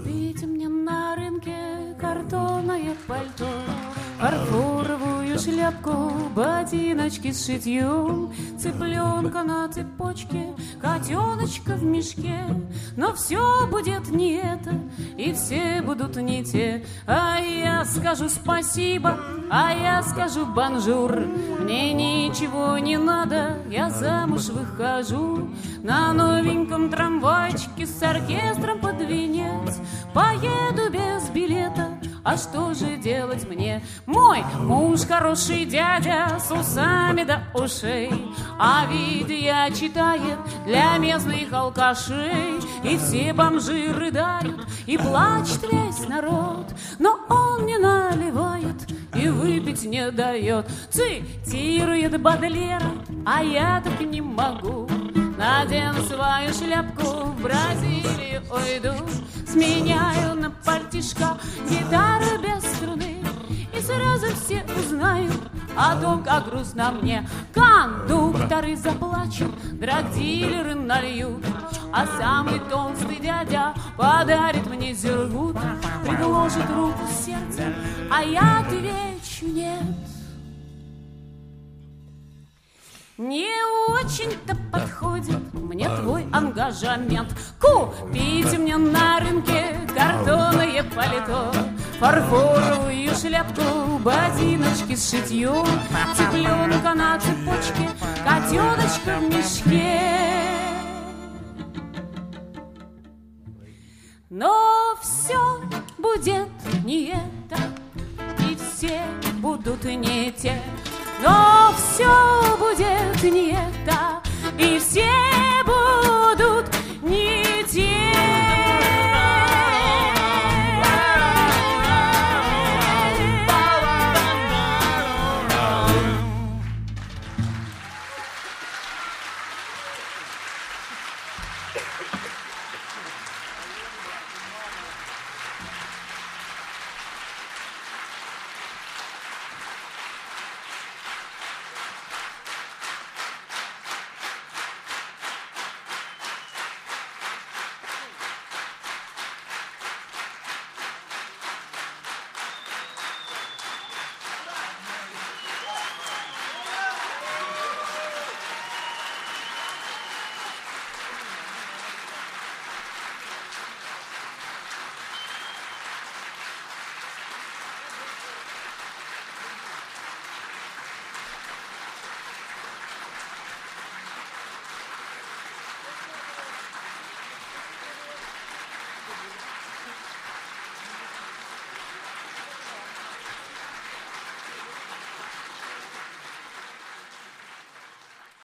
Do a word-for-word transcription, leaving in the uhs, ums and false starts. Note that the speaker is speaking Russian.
Купите мне на рынке картонное пальто, фарфоровую шляпку, ботиночки с шитьем, цыпленка на цепочке, котеночка в мешке. Но все будет не это, и все будут не те. А я скажу спасибо, а я скажу бонжур. Мне ничего не надо, я замуж выхожу. На новеньком трамвайчике с оркестром под венец поеду без билета. А что же делать мне? Мой муж хороший дядя с усами до ушей, а видео читает для местных алкашей. И все бомжи рыдают, и плачет весь народ, но он не наливает и выпить не дает. Цитирует Бодлера, а я так не могу. Надену свою шляпку, в Бразилию уйду. Сменяю на пальтишко гитару без струны, и сразу все узнают о том, как грустно мне. Кондукторы заплачут, драгдилеры нальют, а самый толстый дядя подарит мне зергут. Приложит руку к сердцу, а я отвечу нет. Не очень-то подходит мне твой ангажемент. Купите мне на рынке картонное пальто, фарфоровую шляпку, ботиночки с шитьем, цыпленка на цепочке, котеночка в мешке. Но все будет не это, и все будут не те. Но все будет не это, и все